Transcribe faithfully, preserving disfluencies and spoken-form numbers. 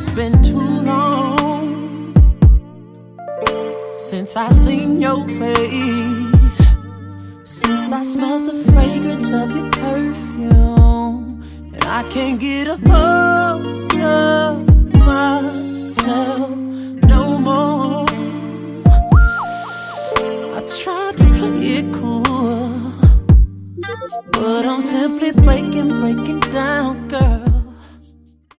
been too long since I seen your face, since I smelled the fragrance of your perfume, and I can't get a hold of myself no more. I tried to play it cool, but I'm simply breaking, breaking down, girl.